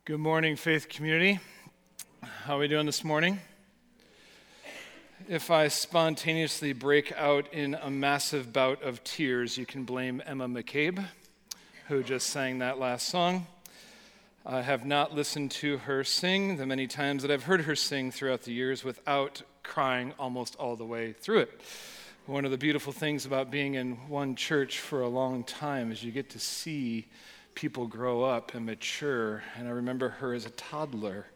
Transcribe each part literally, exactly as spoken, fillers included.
Good morning, Faith Community. How are we doing this morning? If I spontaneously break out in a massive bout of tears, you can blame Emma McCabe, who just sang that last song. I have not listened to her sing the many times that I've heard her sing throughout the years without crying almost all the way through it. One of the beautiful things about being in one church for a long time is you get to see people grow up and mature, and I remember her as a toddler,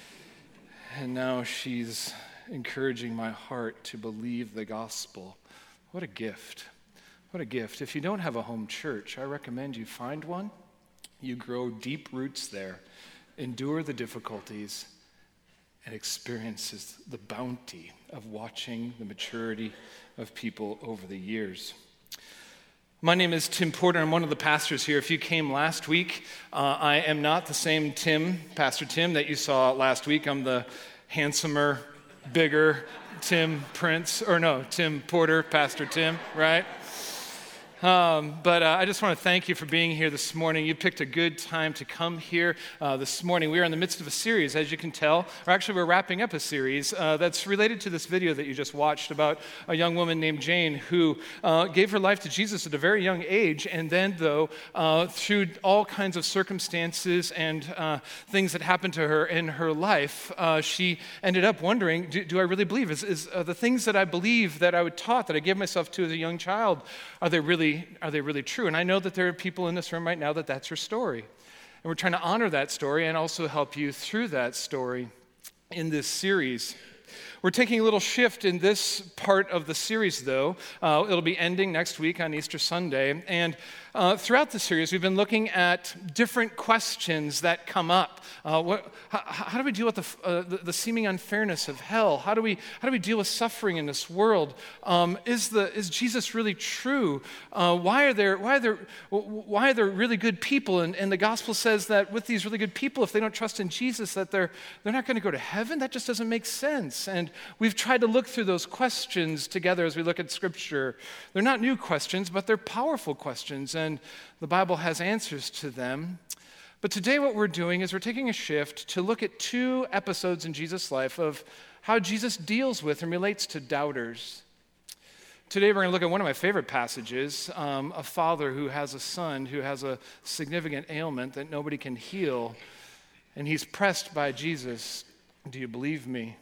and now she's encouraging my heart to believe the gospel. What a gift. What a gift. If you don't have a home church, I recommend you find one. You grow deep roots there, endure the difficulties, and experiences the bounty of watching the maturity of people over the years. My name is Tim Porter. I'm one of the pastors here. If you came last week, uh, I am not the same Tim, Pastor Tim, that you saw last week. I'm the handsomer, bigger Tim Prince, or no, Tim Porter, Pastor Tim, right? Um, but uh, I just want to thank you for being here this morning. You picked a good time to come here uh, this morning. We are in the midst of a series, as you can tell, or actually we're wrapping up a series uh, that's related to this video that you just watched about a young woman named Jane who uh, gave her life to Jesus at a very young age, and then, though, uh, through all kinds of circumstances and uh, things that happened to her in her life, uh, she ended up wondering, do, do I really believe? Is, is uh, the things that I believe, that I was taught, that I gave myself to as a young child, are they really Are they really true? And I know that there are people in this room right now that that's your story. And we're trying to honor that story and also help you through that story in this series. We're taking a little shift in this part of the series, though. Uh, it'll be ending next week on Easter Sunday. And uh, throughout the series, we've been looking at different questions that come up. Uh, what, how, how do we deal with the, uh, the, the seeming unfairness of hell? How do we how do we deal with suffering in this world? Um, is the is Jesus really true? Uh, why are there why are there why are there really good people? And, and the gospel says that with these really good people, if they don't trust in Jesus, that they're they're not going to go to heaven. That just doesn't make sense. And we've tried to look through those questions together as we look at Scripture. They're not new questions, but they're powerful questions, and the Bible has answers to them. But today what we're doing is we're taking a shift to look at two episodes in Jesus' life of how Jesus deals with and relates to doubters. Today we're going to look at one of my favorite passages, um, a father who has a son who has a significant ailment that nobody can heal, and he's pressed by Jesus, "Do you believe me?"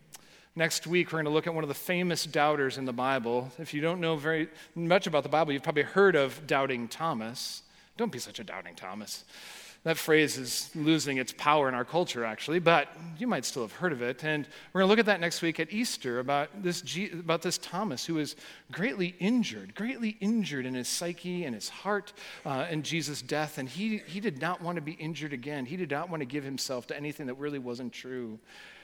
Next week, we're going to look at one of the famous doubters in the Bible. If you don't know very much about the Bible, you've probably heard of Doubting Thomas. Don't be such a Doubting Thomas. That phrase is losing its power in our culture, actually, but you might still have heard of it. And we're going to look at that next week at Easter about this, G- about this Thomas who was greatly injured, greatly injured in his psyche and his heart uh, in Jesus' death. And he, he did not want to be injured again. He did not want to give himself to anything that really wasn't true.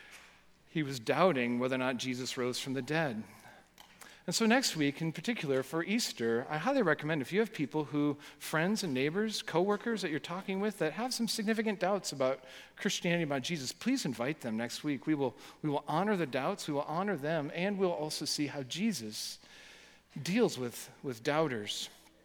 He was doubting whether or not Jesus rose from the dead. And so next week, in particular, for Easter, I highly recommend if you have people who, friends and neighbors, coworkers that you're talking with that have some significant doubts about Christianity, about Jesus, please invite them next week. We will, we will honor the doubts, we will honor them, and we'll also see how Jesus deals with, with doubters.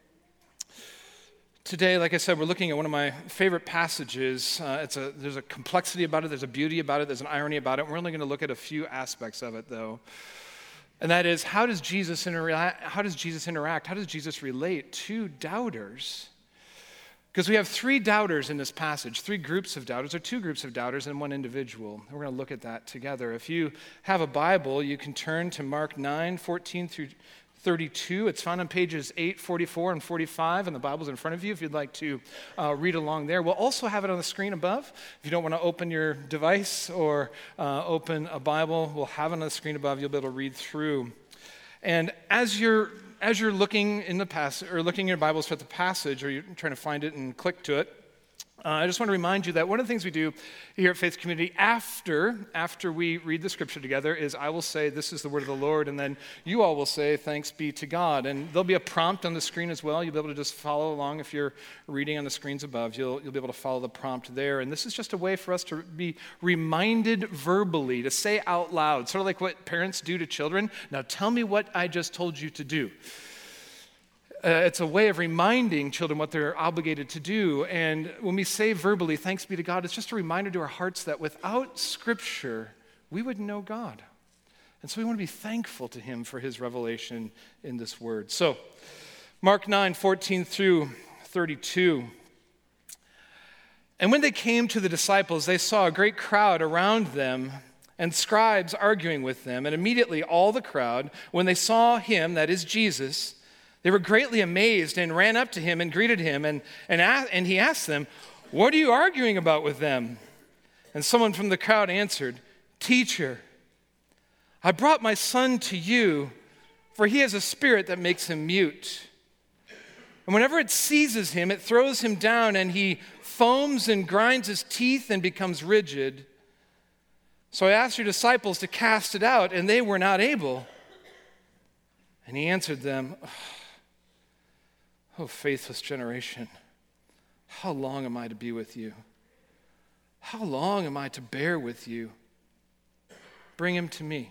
Today, like I said, we're looking at one of my favorite passages. Uh, it's a, there's a complexity about it, there's a beauty about it, there's an irony about it. We're only going to look at a few aspects of it, though. And that is, how does Jesus interact? How does Jesus interact? How does Jesus relate to doubters? Because we have three doubters in this passage, three groups of doubters, or two groups of doubters and one individual. We're going to look at that together. If you have a Bible, you can turn to Mark nine, fourteen through thirty-two. It's found on pages eight, forty-four, and forty-five, and the Bible's in front of you if you'd like to uh, read along there. We'll also have it on the screen above. If you don't want to open your device or uh, open a Bible, we'll have it on the screen above. You'll be able to read through. And as you're as you're looking in the passage, or looking in your Bibles for the passage, or you're trying to find it and click to it, Uh, I just want to remind you that one of the things we do here at Faith Community after, after we read the scripture together is I will say, "This is the word of the Lord," and then you all will say, "Thanks be to God." And there'll be a prompt on the screen as well. You'll be able to just follow along if you're reading on the screens above. You'll, you'll be able to follow the prompt there. And this is just a way for us to be reminded verbally, to say out loud, sort of like what parents do to children. "Now tell me what I just told you to do." Uh, it's a way of reminding children what they're obligated to do. And when we say verbally, thanks be to God, it's just a reminder to our hearts that without Scripture, we wouldn't know God. And so we want to be thankful to him for his revelation in this word. So, Mark nine, fourteen through thirty-two. And when they came to the disciples, they saw a great crowd around them and scribes arguing with them. And immediately all the crowd, when they saw him, that is Jesus, they were greatly amazed and ran up to him and greeted him. And, and, and he asked them, "What are you arguing about with them?" And someone from the crowd answered, "Teacher, I brought my son to you, for he has a spirit that makes him mute. And whenever it seizes him, it throws him down, and he foams and grinds his teeth and becomes rigid. So I asked your disciples to cast it out, and they were not able." And he answered them, "Oh, faithless generation, how long am I to be with you? How long am I to bear with you? Bring him to me."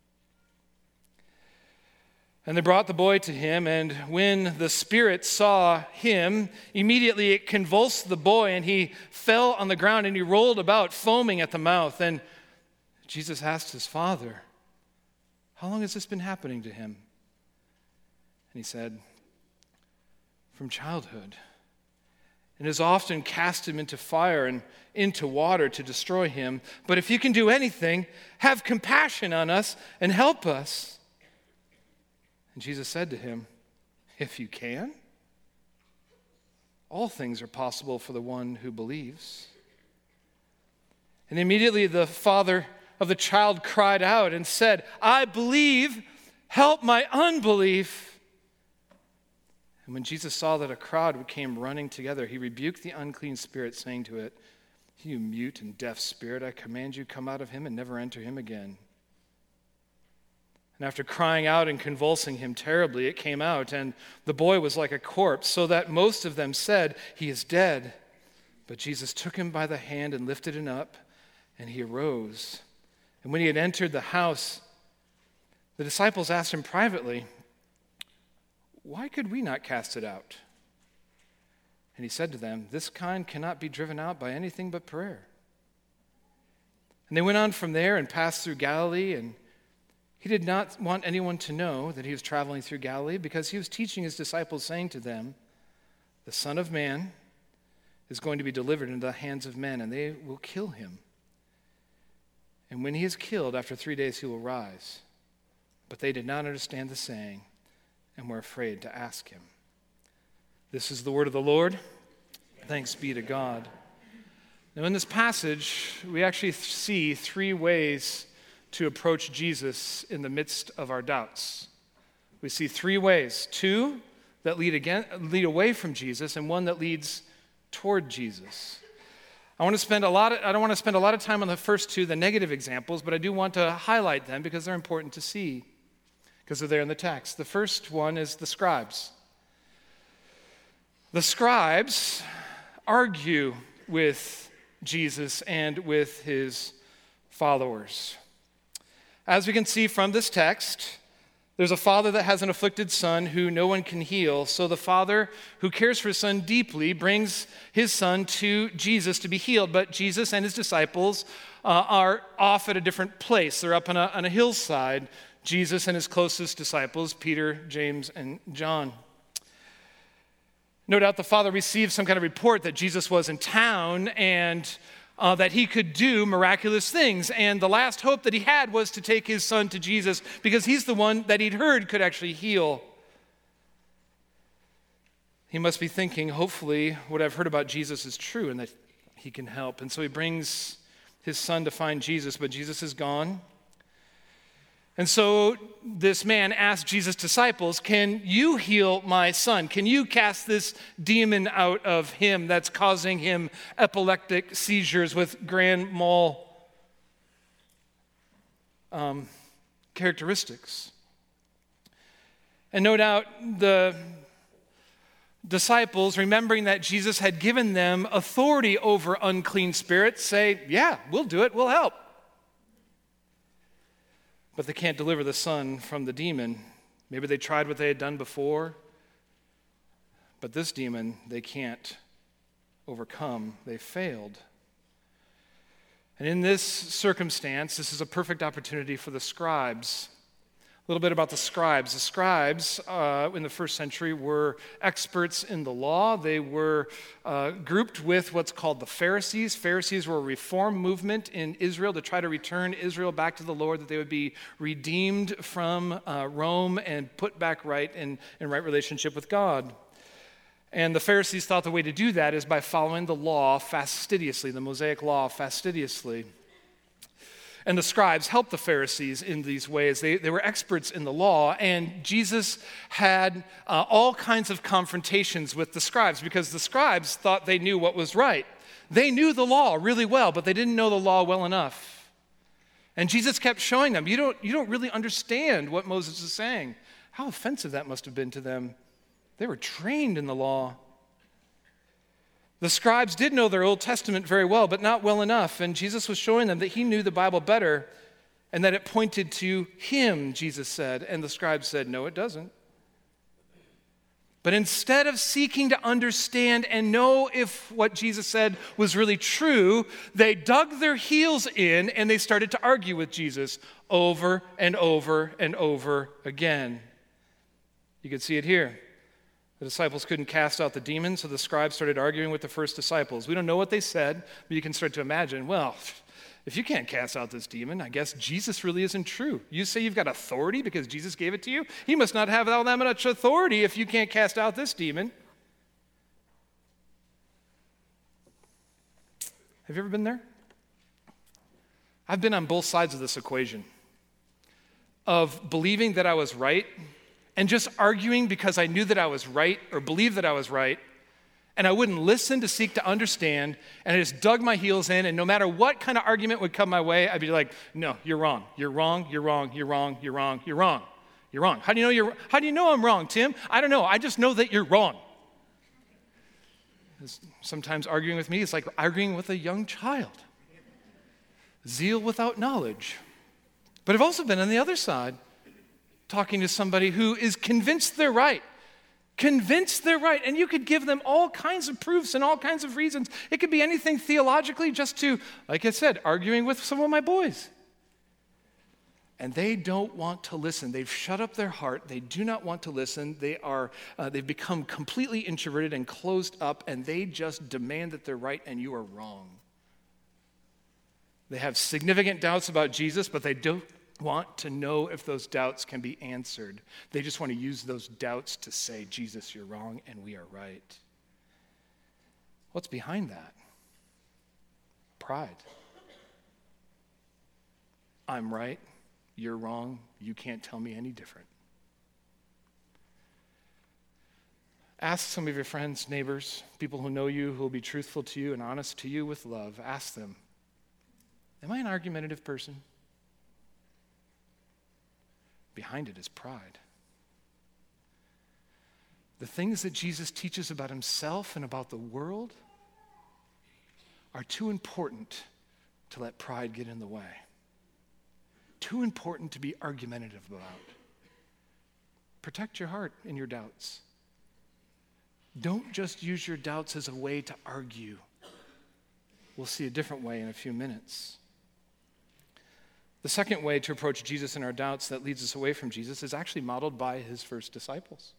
And they brought the boy to him, and when the spirit saw him, immediately it convulsed the boy, and he fell on the ground, and he rolled about, foaming at the mouth. And Jesus asked his father, "How long has this been happening to him?" And he said, "From childhood, and has often cast him into fire and into water to destroy him. But if you can do anything, have compassion on us and help us." And Jesus said to him, "If you can, all things are possible for the one who believes." And immediately the father of the child cried out and said, "I believe, help my unbelief." And when Jesus saw that a crowd came running together, he rebuked the unclean spirit, saying to it, "You mute and deaf spirit, I command you, come out of him and never enter him again." And after crying out and convulsing him terribly, it came out, and the boy was like a corpse, so that most of them said, "He is dead." But Jesus took him by the hand and lifted him up, and he arose. And when he had entered the house, the disciples asked him privately, "Why could we not cast it out?" And he said to them, "This kind cannot be driven out by anything but prayer." And they went on from there and passed through Galilee, and he did not want anyone to know that he was traveling through Galilee, because he was teaching his disciples, saying to them, "The Son of Man is going to be delivered into the hands of men, and they will kill him. And when he is killed, after three days he will rise." But they did not understand the saying and were afraid to ask him. This is the word of the Lord. Thanks be to God. Now, in this passage, we actually see three ways to approach Jesus in the midst of our doubts. We see three ways: two that lead again, lead away from Jesus, and one that leads toward Jesus. I want to spend a lot of, I don't want to spend a lot of time on the first two, the negative examples, but I do want to highlight them because they're important to see, because they're there in the text. The first one is the scribes. The scribes argue with Jesus and with his followers. As we can see from this text, there's a father that has an afflicted son who no one can heal. So the father, who cares for his son deeply, brings his son to Jesus to be healed. But Jesus and his disciples uh, are off at a different place. They're up on a, on a hillside. Jesus and his closest disciples, Peter, James, and John. No doubt the father received some kind of report that Jesus was in town and Uh, that he could do miraculous things. And the last hope that he had was to take his son to Jesus, because he's the one that he'd heard could actually heal. He must be thinking, hopefully, what I've heard about Jesus is true and that he can help. And so he brings his son to find Jesus, but Jesus is gone. And so this man asked Jesus' disciples, "Can you heal my son? Can you cast this demon out of him that's causing him epileptic seizures with grand mal um, characteristics?" And no doubt the disciples, remembering that Jesus had given them authority over unclean spirits, say, "Yeah, we'll do it, we'll help." But they can't deliver the son from the demon. Maybe they tried what they had done before. But this demon, they can't overcome. They failed. And in this circumstance, this is a perfect opportunity for the scribes. A little bit about the scribes. The scribes uh, in the first century were experts in the law. They were uh, grouped with what's called the Pharisees. Pharisees were a reform movement in Israel to try to return Israel back to the Lord, that they would be redeemed from uh, Rome and put back right in, in right relationship with God. And the Pharisees thought the way to do that is by following the law fastidiously, the Mosaic law fastidiously. And the scribes helped the Pharisees in these ways. They, they were experts in the law, and Jesus had uh, all kinds of confrontations with the scribes because the scribes thought they knew what was right. They knew the law really well, but they didn't know the law well enough. And Jesus kept showing them, you don't, you don't really understand what Moses is saying. How offensive that must have been to them. They were trained in the law. The scribes did know their Old Testament very well, but not well enough. And Jesus was showing them that he knew the Bible better and that it pointed to him, Jesus said. And the scribes said, no, it doesn't. But instead of seeking to understand and know if what Jesus said was really true, they dug their heels in and they started to argue with Jesus over and over and over again. You can see it here. The disciples couldn't cast out the demons, so the scribes started arguing with the first disciples. We don't know what they said, but you can start to imagine, well, if you can't cast out this demon, I guess Jesus really isn't true. You say you've got authority because Jesus gave it to you? He must not have all that much authority if you can't cast out this demon. Have you ever been there? I've been on both sides of this equation of believing that I was right and just arguing because I knew that I was right or believed that I was right, and I wouldn't listen to seek to understand, and I just dug my heels in, and no matter what kind of argument would come my way, I'd be like, no, you're wrong, you're wrong, you're wrong, you're wrong, you're wrong, you're wrong, you're wrong. How do you know you're, how do you know I'm wrong, Tim? I don't know, I just know that you're wrong. Sometimes arguing with me is like arguing with a young child. Zeal without knowledge. But I've also been on the other side, talking to somebody who is convinced they're right. Convinced they're right. And you could give them all kinds of proofs and all kinds of reasons. It could be anything theologically, just to, like I said, arguing with some of my boys. And they don't want to listen. They've shut up their heart. They do not want to listen. They are, uh, they've become completely introverted and closed up, and they just demand that they're right and you are wrong. They have significant doubts about Jesus, but they don't want to know if those doubts can be answered. They just want to use those doubts to say, Jesus, you're wrong and we are right. What's behind that? Pride. I'm right, you're wrong, you can't tell me any different. Ask some of your friends, neighbors, people who know you, who will be truthful to you and honest to you with love. Ask them, am I an argumentative person? Behind it is pride. The things that Jesus teaches about himself and about the world are too important to let pride get in the way. Too important to be argumentative about. Protect your heart in your doubts. Don't just use your doubts as a way to argue. We'll see a different way in a few minutes. The second way to approach Jesus in our doubts that leads us away from Jesus is actually modeled by his first disciples.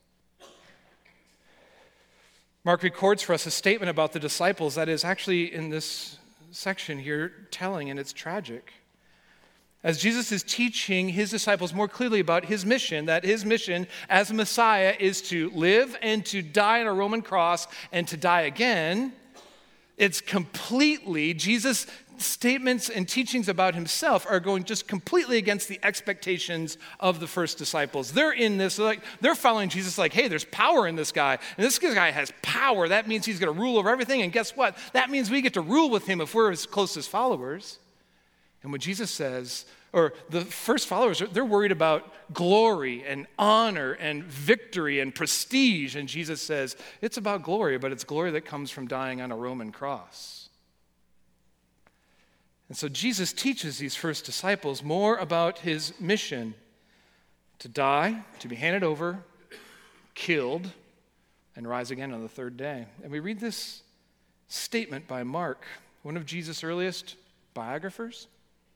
Mark records for us a statement about the disciples that is actually in this section here telling, and it's tragic. As Jesus is teaching his disciples more clearly about his mission, that his mission as a Messiah is to live and to die on a Roman cross and to die again, it's completely, Jesus' statements and teachings about himself are going just completely against the expectations of the first disciples. They're in this, like they're following Jesus like, hey, there's power in this guy. And this guy has power. That means he's going to rule over everything. And guess what? That means we get to rule with him if we're his closest followers. And when Jesus says, or the first followers, they're worried about glory and honor and victory and prestige. And Jesus says, it's about glory, but it's glory that comes from dying on a Roman cross. And so Jesus teaches these first disciples more about his mission: to die, to be handed over, killed, and rise again on the third day. And we read this statement by Mark, one of Jesus' earliest biographers.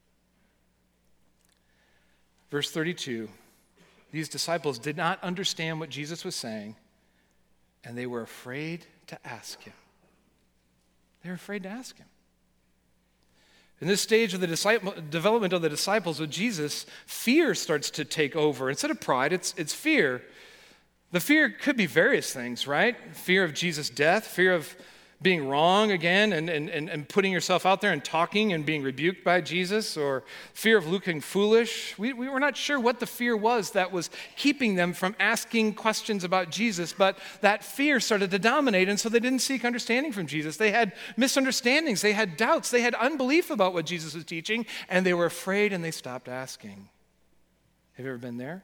Verse thirty-two, these disciples did not understand what Jesus was saying, and they were afraid to ask him. They were afraid to ask him. In this stage of the disciple, development of the disciples with Jesus, fear starts to take over. Instead of pride, it's, it's fear. The fear could be various things, right? Fear of Jesus' death, fear of being wrong again and, and, and putting yourself out there and talking and being rebuked by Jesus, or fear of looking foolish. We, we were not sure what the fear was that was keeping them from asking questions about Jesus, but that fear started to dominate, and so they didn't seek understanding from Jesus. They had misunderstandings, they had doubts, they had unbelief about what Jesus was teaching, and they were afraid and they stopped asking. Have you ever been there?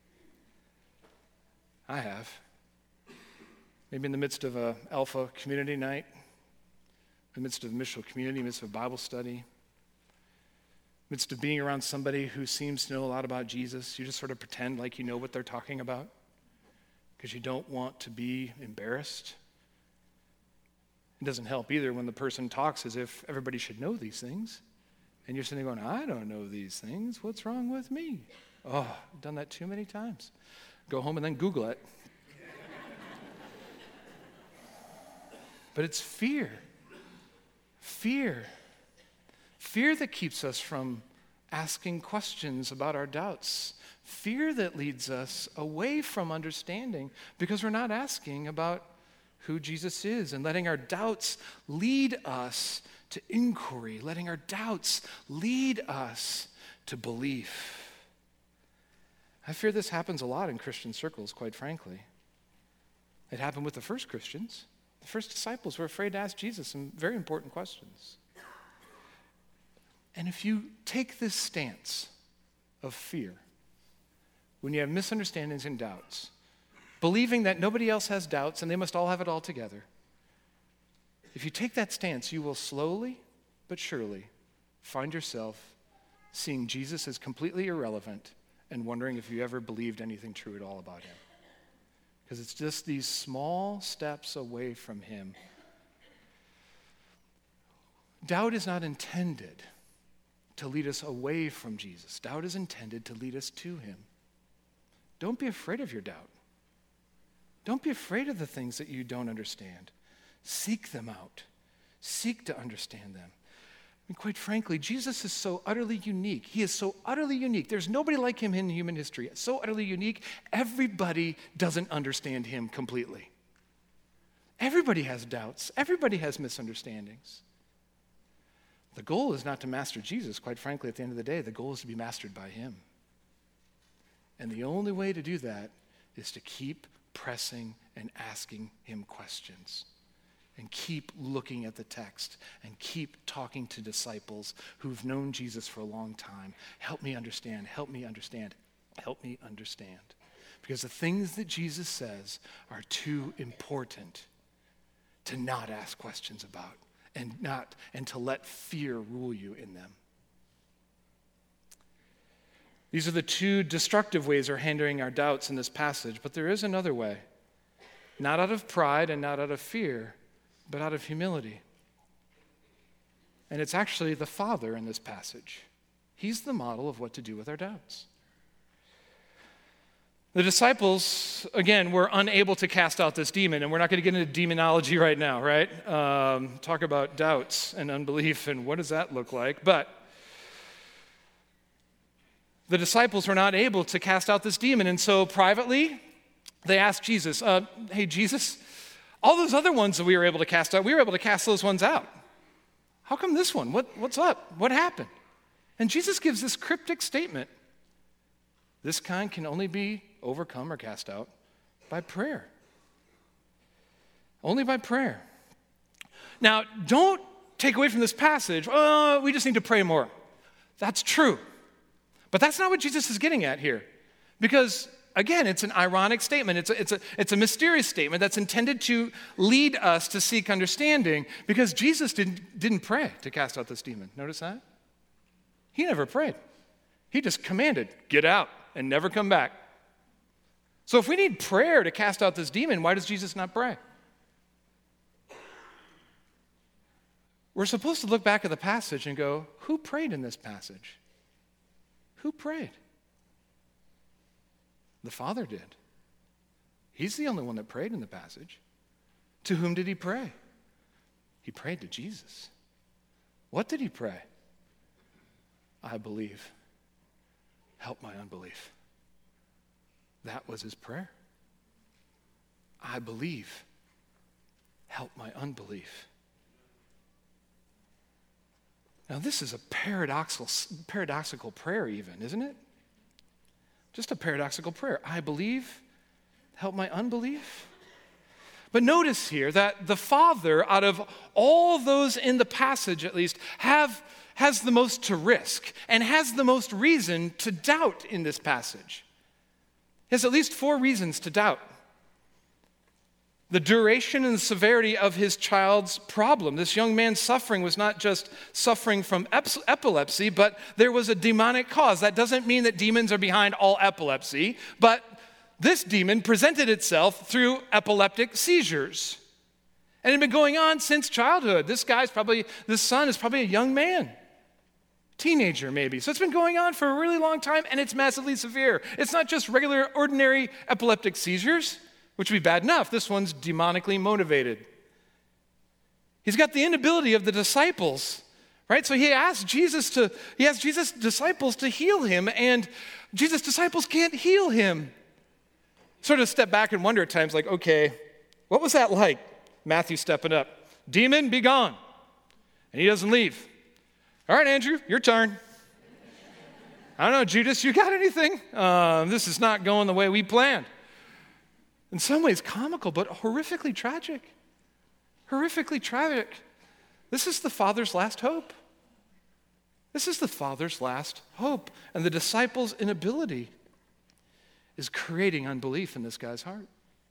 I have. Maybe in the midst of a Alpha community night, in the midst of missional community, in the midst of Bible study, in the midst of being around somebody who seems to know a lot about Jesus, you just sort of pretend like you know what they're talking about because you don't want to be embarrassed. It doesn't help either when the person talks as if everybody should know these things, and you're sitting there going, I don't know these things. What's wrong with me? Oh, I've done that too many times. Go home and then Google it. But it's fear. Fear. Fear that keeps us from asking questions about our doubts. Fear that leads us away from understanding because we're not asking about who Jesus is and letting our doubts lead us to inquiry, letting our doubts lead us to belief. I fear this happens a lot in Christian circles, quite frankly. It happened with the first Christians. The first disciples were afraid to ask Jesus some very important questions. And if you take this stance of fear, when you have misunderstandings and doubts, believing that nobody else has doubts and they must all have it all together, if you take that stance, you will slowly but surely find yourself seeing Jesus as completely irrelevant and wondering if you ever believed anything true at all about him. Because it's just these small steps away from him. Doubt is not intended to lead us away from Jesus. Doubt is intended to lead us to him. Don't be afraid of your doubt. Don't be afraid of the things that you don't understand. Seek them out. Seek to understand them. And quite frankly, Jesus is so utterly unique. He is so utterly unique. There's nobody like him in human history. It's so utterly unique, everybody doesn't understand him completely. Everybody has doubts. Everybody has misunderstandings. The goal is not to master Jesus. Quite frankly, at the end of the day, the goal is to be mastered by him. And the only way to do that is to keep pressing and asking him questions. And keep looking at the text and keep talking to disciples who've known Jesus for a long time. Help me understand, help me understand, help me understand. Because the things that Jesus says are too important to not ask questions about and not and to let fear rule you in them. These are the two destructive ways of handling our doubts in this passage, but there is another way. Not out of pride and not out of fear, but out of humility. And it's actually the Father in this passage. He's the model of what to do with our doubts. The disciples, again, were unable to cast out this demon, and we're not going to get into demonology right now, right? Um, talk about doubts and unbelief and what does that look like. But the disciples were not able to cast out this demon, and so privately, they asked Jesus, uh, hey, Jesus, all those other ones that we were able to cast out, we were able to cast those ones out. How come this one? What, what's up? What happened? And Jesus gives this cryptic statement. This kind can only be overcome or cast out by prayer. Only by prayer. Now, don't take away from this passage, oh, we just need to pray more. That's true. But that's not what Jesus is getting at here. Because again, it's an ironic statement. It's a, it's, a, it's a mysterious statement that's intended to lead us to seek understanding because Jesus didn't, didn't pray to cast out this demon. Notice that? He never prayed. He just commanded, get out and never come back. So if we need prayer to cast out this demon, why does Jesus not pray? We're supposed to look back at the passage and go, who prayed in this passage? Who prayed? The Father did. He's the only one that prayed in the passage. To whom did he pray? He prayed to Jesus. What did he pray? I believe. Help my unbelief. That was his prayer. I believe. Help my unbelief. Now, this is a paradoxical, paradoxical prayer even, isn't it? Just a paradoxical prayer. I believe, help my unbelief. But notice here that the Father, out of all those in the passage at least, have, has the most to risk and has the most reason to doubt in this passage. He has at least four reasons to doubt. The duration and the severity of his child's problem. This young man's suffering was not just suffering from epilepsy, but there was a demonic cause. That doesn't mean that demons are behind all epilepsy, but this demon presented itself through epileptic seizures. And it had been going on since childhood. This guy's probably, this son is probably a young man. Teenager maybe. So it's been going on for a really long time, and it's massively severe. It's not just regular, ordinary epileptic seizures, which would be bad enough. This one's demonically motivated. He's got the inability of the disciples, right? So he asked Jesus to, he asked Jesus' disciples to heal him, and Jesus' disciples can't heal him. Sort of step back and wonder at times, like, okay, what was that like? Matthew stepping up. Demon, be gone. And he doesn't leave. All right, Andrew, your turn. I don't know, Judas, you got anything? Uh, this is not going the way we planned. In some ways comical, but horrifically tragic. Horrifically tragic. This is the Father's last hope. This is the Father's last hope. And the disciples' inability is creating unbelief in this guy's heart.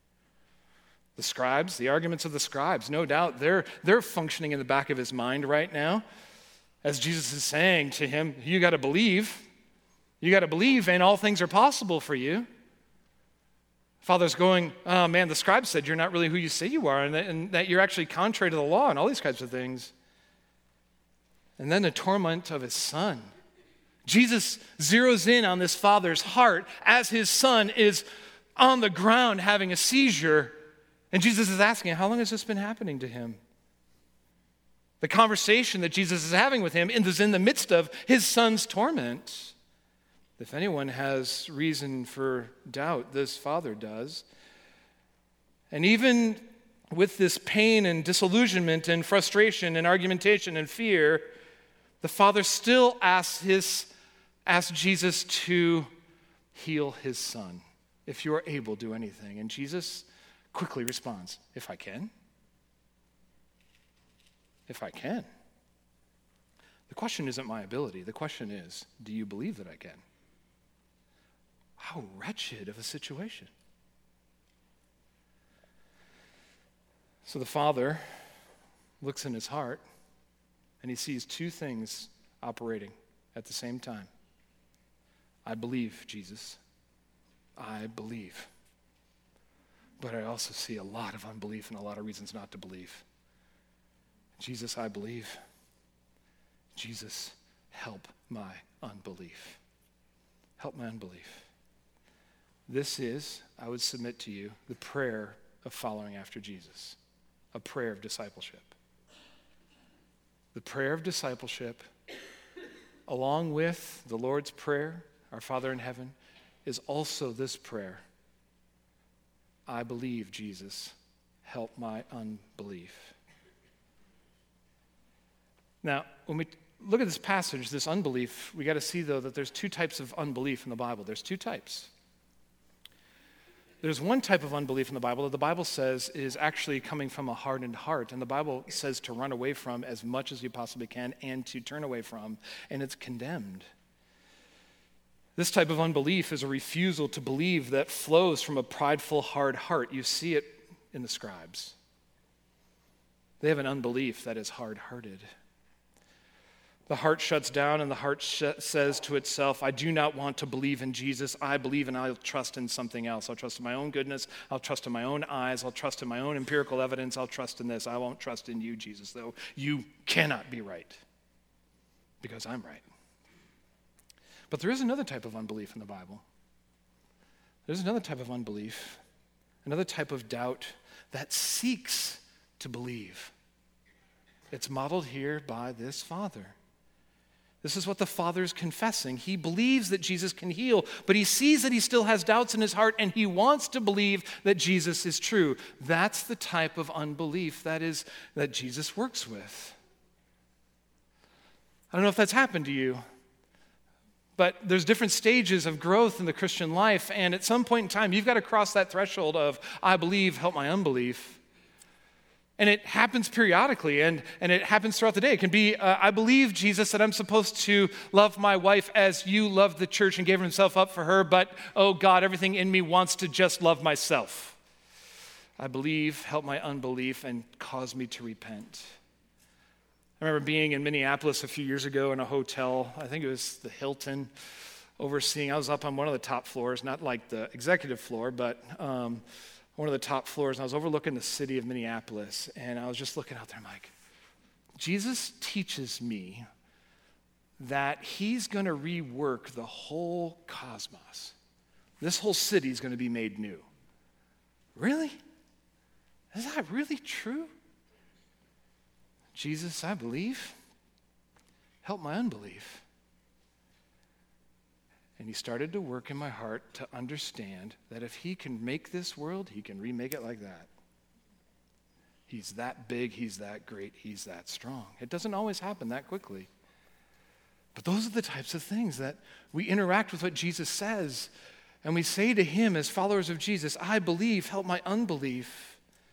The scribes, the arguments of the scribes, no doubt they're, they're functioning in the back of his mind right now as Jesus is saying to him, you got to believe. You got to believe, and all things are possible for you. Father's going, oh man, the scribe said you're not really who you say you are, and that, and that you're actually contrary to the law and all these kinds of things. And then the torment of his son. Jesus zeroes in on this father's heart as his son is on the ground having a seizure. And Jesus is asking, how long has this been happening to him? The conversation that Jesus is having with him is in the midst of his son's torment. If anyone has reason for doubt, this father does. And even with this pain and disillusionment and frustration and argumentation and fear, the father still asks, his, asks Jesus to heal his son. If you are able, do anything. And Jesus quickly responds, if I can. If I can. The question isn't my ability. The question is, do you believe that I can? How wretched of a situation. So the father looks in his heart and he sees two things operating at the same time. I believe, Jesus. I believe. But I also see a lot of unbelief and a lot of reasons not to believe. Jesus, I believe. Jesus, help my unbelief. Help my unbelief. This is, I would submit to you, the prayer of following after Jesus, a prayer of discipleship. The prayer of discipleship, along with the Lord's Prayer, our Father in heaven, is also this prayer. I believe, Jesus, help my unbelief. Now, when we look at this passage, this unbelief, we got to see, though, that there's two types of unbelief in the Bible. There's two types. There's one type of unbelief in the Bible that the Bible says is actually coming from a hardened heart, and the Bible says to run away from as much as you possibly can and to turn away from, and it's condemned. This type of unbelief is a refusal to believe that flows from a prideful, hard heart. You see it in the scribes. They have an unbelief that is hard-hearted. The heart shuts down and the heart sh- says to itself, I do not want to believe in Jesus. I believe and I'll trust in something else. I'll trust in my own goodness. I'll trust in my own eyes. I'll trust in my own empirical evidence. I'll trust in this. I won't trust in you, Jesus, though you cannot be right because I'm right. But there is another type of unbelief in the Bible. There's another type of unbelief, another type of doubt that seeks to believe. It's modeled here by this father. This is what the father is confessing. He believes that Jesus can heal, but he sees that he still has doubts in his heart, and he wants to believe that Jesus is true. That's the type of unbelief that is that Jesus works with. I don't know if that's happened to you, but there's different stages of growth in the Christian life, and at some point in time, you've got to cross that threshold of, I believe, help my unbelief. And it happens periodically, and, and it happens throughout the day. It can be, uh, I believe, Jesus, that I'm supposed to love my wife as you loved the church and gave himself up for her, but, oh God, everything in me wants to just love myself. I believe, help my unbelief, and cause me to repent. I remember being in Minneapolis a few years ago in a hotel. I think it was the Hilton, overseeing. I was up on one of the top floors, not like the executive floor, but um, one of the top floors, and I was overlooking the city of Minneapolis, and I was just looking out there. I'm like, Jesus teaches me that he's going to rework the whole cosmos. This whole city is going to be made new. Really? Is that really true? Jesus, I believe. Help my unbelief. And he started to work in my heart to understand that if he can make this world, he can remake it like that. He's that big, he's that great, he's that strong. It doesn't always happen that quickly. But those are the types of things that we interact with what Jesus says, and we say to him as followers of Jesus, I believe, help my unbelief.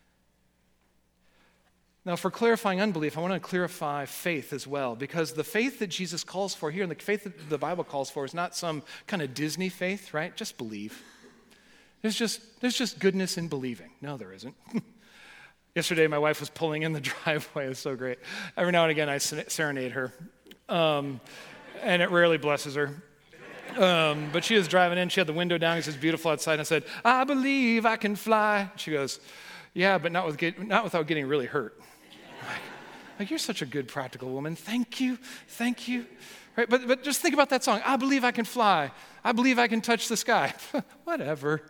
Now, for clarifying unbelief, I want to clarify faith as well, because the faith that Jesus calls for here and the faith that the Bible calls for is not some kind of Disney faith, right? Just believe. There's just, there's just goodness in believing. No, there isn't. Yesterday, my wife was pulling in the driveway. It was so great. Every now and again, I serenade her, um, and it rarely blesses her. Um, but she was driving in. She had the window down. It says, beautiful outside. And I said, I believe I can fly. She goes, yeah, but not, with get, not without getting really hurt. Like, you're such a good practical woman. Thank you. Thank you. Right? But, but just think about that song. I believe I can fly. I believe I can touch the sky. Whatever.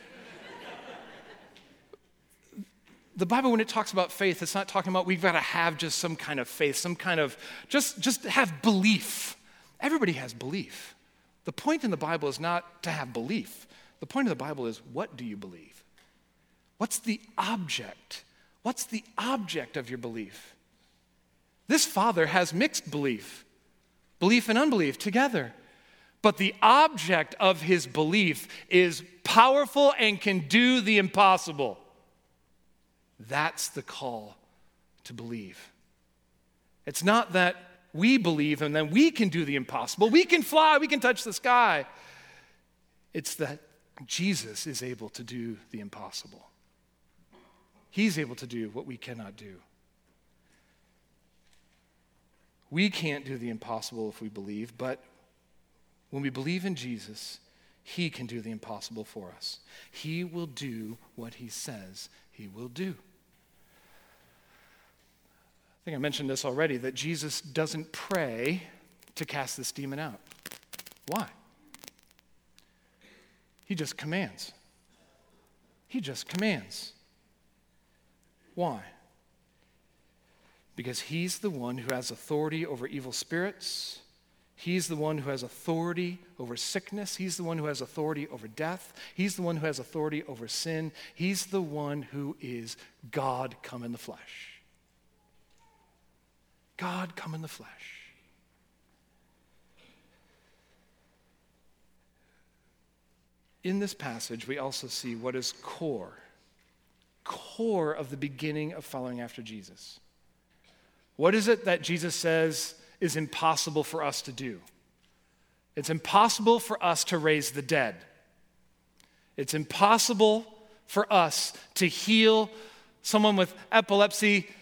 The Bible, when it talks about faith, it's not talking about we've got to have just some kind of faith, some kind of, just, just have belief. Everybody has belief. The point in the Bible is not to have belief. The point of the Bible is, what do you believe? What's the object? What's the object of your belief? This father has mixed belief, belief and unbelief together. But the object of his belief is powerful and can do the impossible. That's the call to believe. It's not that we believe and then we can do the impossible. We can fly, we can touch the sky. It's that Jesus is able to do the impossible. He's able to do what we cannot do. We can't do the impossible if we believe, but when we believe in Jesus, he can do the impossible for us. He will do what he says he will do. I think I mentioned this already, that Jesus doesn't pray to cast this demon out. Why? He just commands. He just commands. Why? Because he's the one who has authority over evil spirits. He's the one who has authority over sickness. He's the one who has authority over death. He's the one who has authority over sin. He's the one who is God come in the flesh. God come in the flesh. In this passage, we also see what is core, core of the beginning of following after Jesus. What is it that Jesus says is impossible for us to do? It's impossible for us to raise the dead. It's impossible for us to heal someone with epilepsy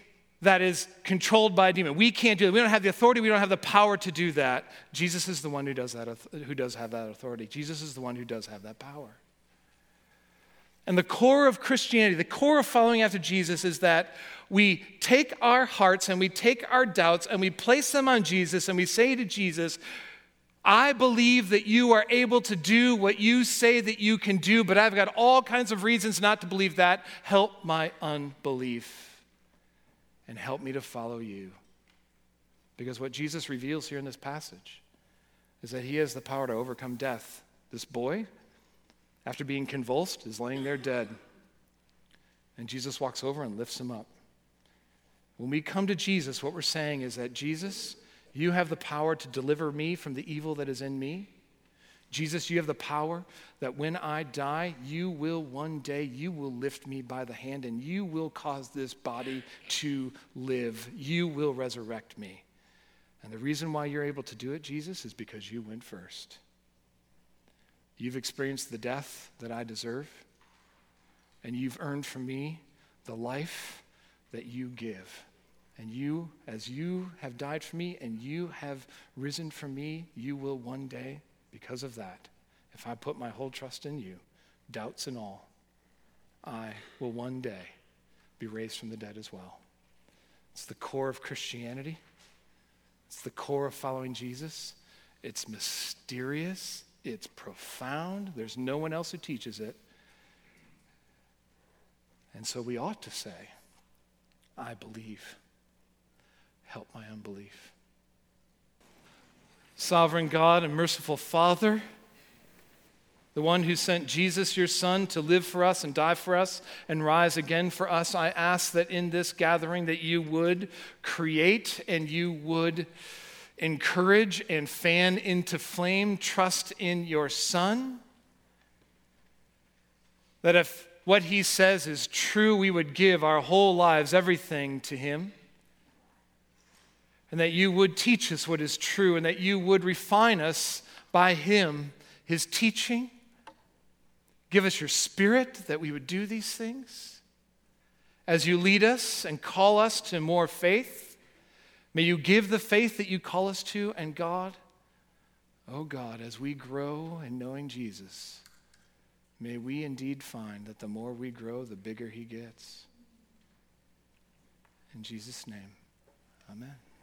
that is controlled by a demon. We can't do it. We don't have the authority. We don't have the power to do that. Jesus is the one who does that, who does have that authority. Jesus is the one who does have that power. And the core of Christianity, the core of following after Jesus is that we take our hearts and we take our doubts and we place them on Jesus and we say to Jesus, I believe that you are able to do what you say that you can do, but I've got all kinds of reasons not to believe that. Help my unbelief and help me to follow you. Because what Jesus reveals here in this passage is that he has the power to overcome death. This boy, after being convulsed, is laying there dead. And Jesus walks over and lifts him up. When we come to Jesus, what we're saying is that, Jesus, you have the power to deliver me from the evil that is in me. Jesus, you have the power that when I die, you will one day, you will lift me by the hand and you will cause this body to live. You will resurrect me. And the reason why you're able to do it, Jesus, is because you went first. You've experienced the death that I deserve, and you've earned from me the life that you give. And you, as you have died for me and you have risen for me, you will one day, because of that, if I put my whole trust in you, doubts and all, I will one day be raised from the dead as well. It's the core of Christianity. It's the core of following Jesus. It's mysterious. It's profound. There's no one else who teaches it. And so we ought to say, I believe. Help my unbelief. Sovereign God and merciful Father, the one who sent Jesus, your Son, to live for us and die for us and rise again for us, I ask that in this gathering that you would create and you would encourage and fan into flame trust in your Son. That if what he says is true, we would give our whole lives, everything to him. And that you would teach us what is true, and that you would refine us by him, his teaching. Give us your Spirit that we would do these things. As you lead us and call us to more faith, may you give the faith that you call us to. And God, oh God, as we grow in knowing Jesus, may we indeed find that the more we grow, the bigger he gets. In Jesus' name, amen.